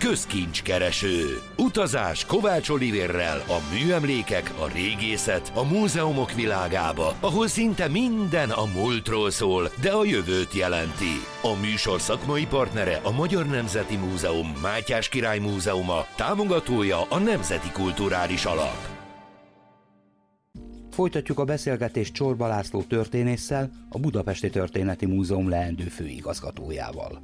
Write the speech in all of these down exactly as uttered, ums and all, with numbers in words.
közkincskereső. Utazás Kovács Olivérrel a műemlékek, a régészet, a múzeumok világába, ahol szinte minden a múltról szól, de a jövőt jelenti. A műsor szakmai partnere a Magyar Nemzeti Múzeum Mátyás Király Múzeuma, támogatója a Nemzeti Kulturális Alap. Folytatjuk a beszélgetést Csorba László történésszel, a Budapesti Történeti Múzeum leendő főigazgatójával.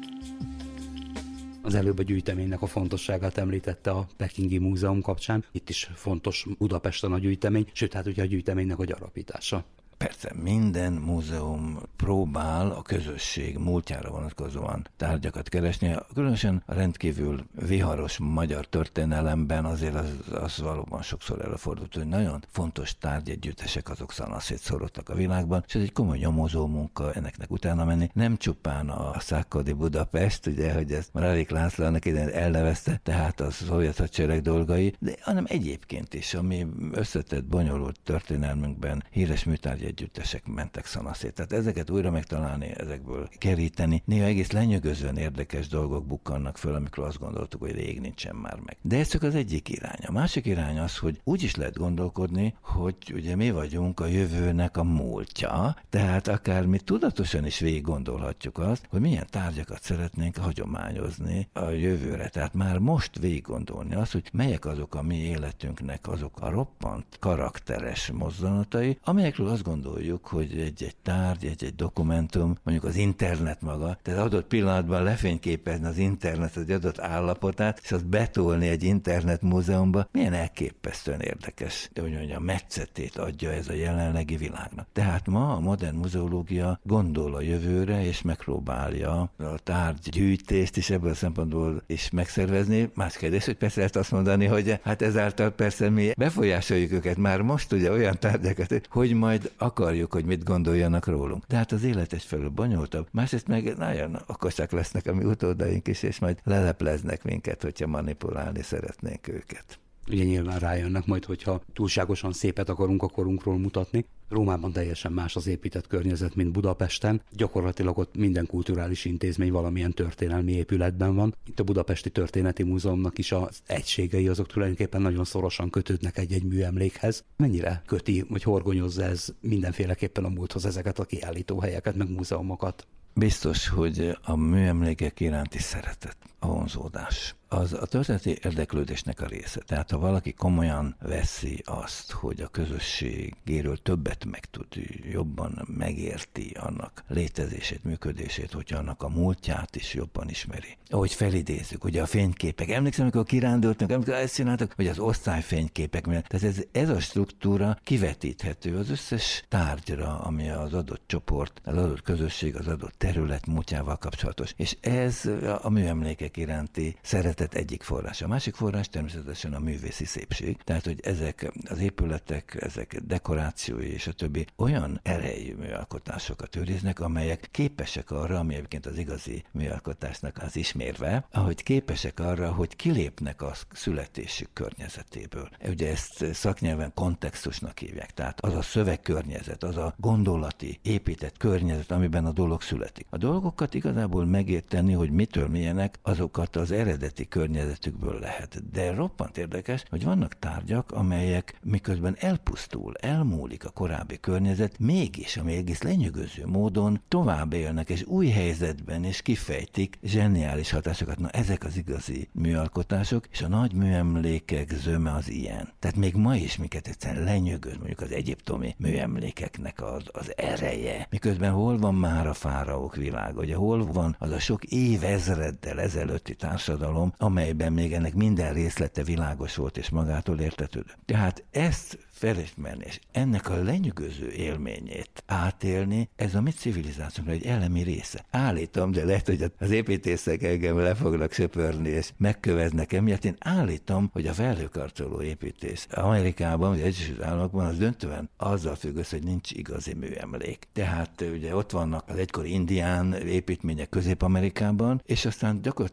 Az előbb a gyűjteménynek a fontosságát említette a Pekingi Múzeum kapcsán. Itt is fontos Budapesten a gyűjtemény, sőt, hát ugye a gyűjteménynek a gyarapítása. Persze, minden múzeum próbál a közösség múltjára vonatkozóan tárgyakat keresni. Különösen a rendkívül viharos magyar történelemben azért az, az valóban sokszor előfordult, hogy nagyon fontos tárgyegyüttesek azok szanaszétszorodtak a világban, és ez egy komoly nyomozó munka enneknek utána menni. Nem csupán a Szákkodi Budapest, ugye, hogy ezt Marelik László annak idején elnevezte, tehát a szovjet hadsereg dolgai, de hanem egyébként is, ami összetett, bonyolult történelmünkben híres műtárgy együttesek mentek szanaszét. Tehát ezeket újra megtalálni, ezekből keríteni. Néha egész lenyűgözően érdekes dolgok bukkannak föl, amikor azt gondoltuk, hogy rég nincsen már meg. De ez csak az egyik irány. A másik irány az, hogy úgy is lehet gondolkodni, hogy ugye mi vagyunk a jövőnek a múltja, tehát akár mi tudatosan is végig gondolhatjuk azt, hogy milyen tárgyakat szeretnénk hagyományozni a jövőre. Tehát már most végig gondolni azt, hogy melyek azok a mi életünknek azok a roppant karakteres mozzanatai, amelyekről azt gondoljuk, hogy egy-egy tárgy, egy-egy dokumentum, mondjuk az internet maga, tehát adott pillanatban lefényképezni az internet az adott állapotát, és azt betolni egy internet múzeumba, milyen elképesztően érdekes, de hogy mondjam, metszetét adja ez a jelenlegi világnak. Tehát ma a modern muzeológia gondol a jövőre, és megpróbálja a tárgygyűjtést is ebből a szempontból is megszervezni. Más kérdés, hogy persze lehet azt mondani, hogy hát ezáltal persze mi befolyásoljuk őket már most ugye olyan tárgyakat, hogy majd akarjuk, hogy mit gondoljanak rólunk. De hát az élet egyfelől bonyolultabb, másrészt meg nagyon okosak lesznek a mi utódaink is, és majd lelepleznek minket, hogyha manipulálni szeretnénk őket. Ugye nyilván rájönnek majd, hogyha túlságosan szépet akarunk a korunkról mutatni. Rómában teljesen más az épített környezet, mint Budapesten. Gyakorlatilag ott minden kulturális intézmény valamilyen történelmi épületben van. Itt a Budapesti Történeti Múzeumnak is az egységei azok tulajdonképpen nagyon szorosan kötődnek egy-egy műemlékhez. Mennyire köti, vagy horgonyozza ez mindenféleképpen a múlthoz ezeket a kiállítóhelyeket, meg múzeumokat? Biztos, hogy a műemlékek iránti szeretet, a vonzódás, az a történeti érdeklődésnek a része. Tehát ha valaki komolyan veszi azt, hogy a közösségéről többet megtud, jobban megérti annak létezését, működését, hogyha annak a múltját is jobban ismeri. Ahogy felidézzük, ugye a fényképek. Emlékszem, amikor kirándultunk, amikor ezt csináltak, hogy az osztályfényképek, tehát ez, ez a struktúra kivetíthető az összes tárgyra, ami az adott csoport, az adott közösség, az adott terület múltjával kapcsolatos. És ez a műemlékek iránti szeretet egyik forrás. A másik forrás természetesen a művészi szépség. Tehát, hogy ezek az épületek, ezek dekorációi és a többi olyan erejű műalkotásokat őriznek, amelyek képesek arra, ami egyébként az igazi műalkotásnak az ismérve, ahogy képesek arra, hogy kilépnek a születésük környezetéből. Ugye ezt szaknyelven kontextusnak hívják. Tehát az a szövegkörnyezet, az a gondolati, épített környezet, amiben a dolog születik. A dolgokat igazából megérteni, hogy mitől milyenek, azokat az eredeti környezetükből lehet. De roppant érdekes, hogy vannak tárgyak, amelyek miközben elpusztul, elmúlik a korábbi környezet, mégis, ami egész lenyűgöző módon tovább élnek, és új helyzetben is kifejtik zseniális hatásokat. Na, ezek az igazi műalkotások, és a nagy műemlékek zöme az ilyen. Tehát még ma is minket egyszerűen lenyűgöz, mondjuk az egyiptomi műemlékeknek az, az ereje, miközben hol van már a fáraók világa, ugye hol van az a sok évezreddel ezelőtti társadalom, amelyben még ennek minden részlete világos volt és magától értetődő. Tehát ezt felismerni, és ennek a lenyűgöző élményét átélni, ez a mi civilizációnknak egy elemi része. Állítom, de lehet, hogy az építészek engem le fognak söpörni, és megköveznek emiatt. Én állítom, hogy a felhőkarcoló építés Amerikában, vagy Egyesült Államokban az döntően azzal függ össze, hogy nincs igazi műemlék. Tehát ugye ott vannak az egykori indián építmények Közép-Amerikában, és aztán gyakorlatilag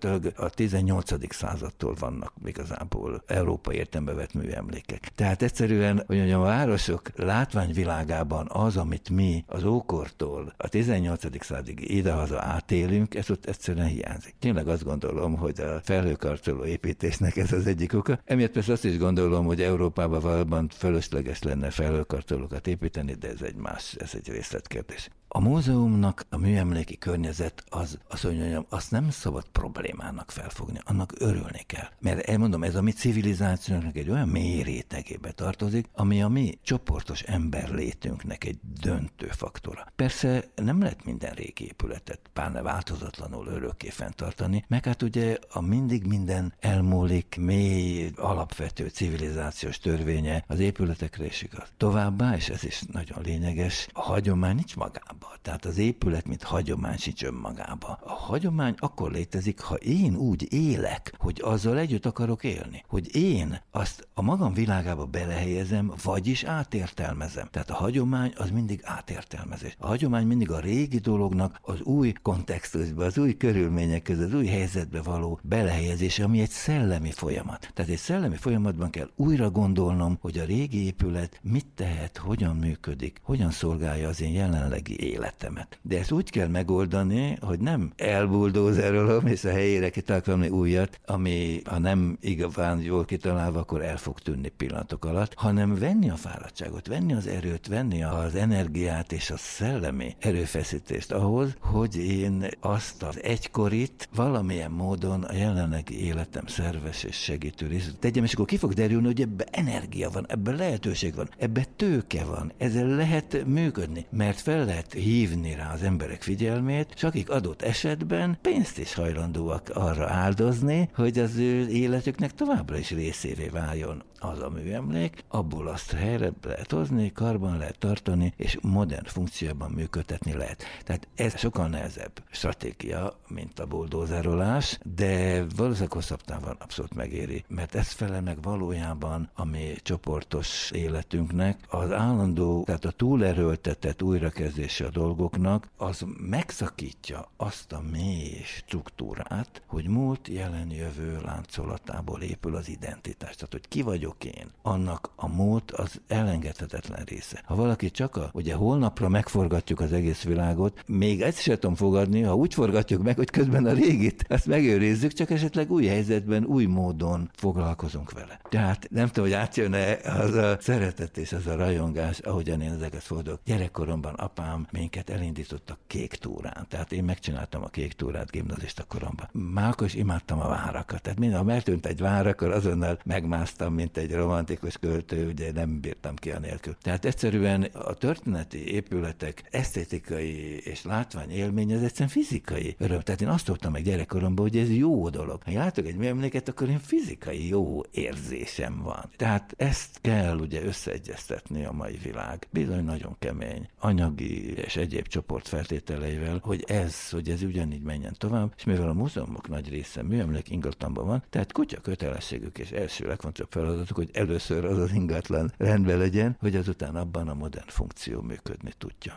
gyakorlatilag a tizennyolcadik századtól vannak igazából Európa értelembe vett műemlékek. Tehát egyszerűen, hogy mondjam, a városok látványvilágában az, amit mi az ókortól a tizennyolcadik századig idehaza átélünk, ez ott egyszerűen hiányzik. Tényleg azt gondolom, hogy a felhőkarcoló építésnek ez az egyik oka. Emiatt persze azt is gondolom, hogy Európában valóban fölösleges lenne felhőkarcolókat építeni, de ez egy más, ez egy részletkérdés. A múzeumnak a műemléki környezet az, azt mondjam, azt nem szabad problémának felfogni, annak örülni kell. Mert elmondom, ez a mi civilizációnak egy olyan mély rétegébe tartozik, ami a mi csoportos emberlétünknek egy döntő faktora. Persze nem lehet minden régi épületet, pláne változatlanul örökké fenntartani, meg hát ugye a mindig minden elmúlik mély, alapvető civilizációs törvénye az épületekre is igaz. Továbbá, és ez is nagyon lényeges, a hagyomány nincs magában. Tehát az épület, mint hagyomány sincs önmagába. A hagyomány akkor létezik, ha én úgy élek, hogy azzal együtt akarok élni. Hogy én azt a magam világába belehelyezem, vagyis átértelmezem. Tehát a hagyomány az mindig átértelmezés. A hagyomány mindig a régi dolognak az új kontextusba, az új körülmények között, az új helyzetbe való belehelyezése, ami egy szellemi folyamat. Tehát egy szellemi folyamatban kell újra gondolnom, hogy a régi épület mit tehet, hogyan működik, hogyan szolgálja az én jelenlegi életemet. De ezt úgy kell megoldani, hogy nem elbuldózerolom, és a helyére kitalálok valami újat, ami ha nem igazán jól kitalálva, akkor el fog tűnni pillanatok alatt, hanem venni a fáradtságot, venni az erőt, venni az energiát és a szellemi erőfeszítést ahhoz, hogy én azt az egykorit valamilyen módon a jelenlegi életem szerves és segítő részét tegyem, és akkor ki fog derülni, hogy ebben energia van, ebben lehetőség van, ebben tőke van, ezzel lehet működni, mert fel lehet hívni rá az emberek figyelmét, és akik adott esetben pénzt is hajlandóak arra áldozni, hogy az ő életüknek továbbra is részévé váljon az a műemlék, abból azt helyre lehet hozni, karban lehet tartani, és modern funkcióban működtetni lehet. Tehát ez sokkal nehezebb stratégia, mint a buldózerolás, de valószínűleg hosszabb távon abszolút megéri, mert ez felel meg valójában a mi csoportos életünknek, az állandó, tehát a túlerőltetett újrakezdése a dolgoknak, az megszakítja azt a mély struktúrát, hogy múlt, jelen, jövő láncolatából épül az identitás. Tehát, hogy ki vagyok én, annak a múlt az elengedhetetlen része. Ha valaki csak a, ugye holnapra megforgatjuk az egész világot, még ezt sem tudom fogadni, ha úgy forgatjuk meg, hogy közben a régit, azt megőrizzük, csak esetleg új helyzetben, új módon foglalkozunk vele. Tehát nem tudom, hogy átjön-e az a szeretet és az a rajongás, ahogyan én ezeket fordulok. Gyerekkoromban apám minket elindítottak kék túrán. Tehát én megcsináltam a kék túrát gimnazista koromban. Már akkor is imádtam a várakat. Tehát minden, ha megtűnt egy vár, akkor azonnal megmásztam, mint egy romantikus költő, ugye nem bírtam ki anélkül. Tehát egyszerűen a történeti épületek esztétikai és látványélmény az egyszerűen fizikai öröm. Tehát én azt tudtam meg gyerekkoromban, hogy ez jó dolog. Ha látok egy műemléket, akkor én fizikai jó érzésem van. Tehát ezt kell ugye összeegyeztetni a mai világ. Bizony nagyon kemény anyagi és egyéb csoport feltételeivel, hogy ez, hogy ez ugyanígy menjen tovább, és mivel a múzeumok nagy része műemlék ingatlanban van, tehát kutya kötelességük és első legfontosabb feladatuk, hogy először az az ingatlan rendben legyen, hogy azután abban a modern funkció működni tudjon.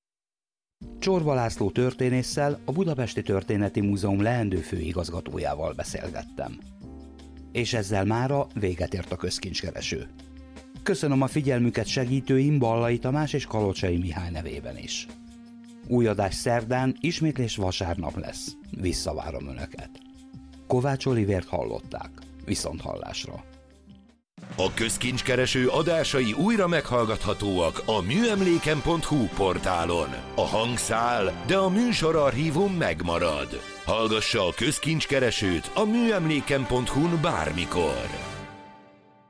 Csorba László történésszel, a Budapesti Történeti Múzeum leendő főigazgatójával beszélgettem. És ezzel mára véget ért a közkincskereső. Köszönöm a figyelmüket segítőim Ballai Tamás és Kalocsai Mihály nevében is. Új adás szerdán, ismétlés vasárnap lesz. Visszavárom Önöket. Kovács Olivért hallották. Viszonthallásra. A közkincskereső adásai újra meghallgathatóak a műemléken pont hu portálon. A hang száll, de a műsorarchívum megmarad. Hallgassa a közkincskeresőt a műemléken pont hu-n bármikor.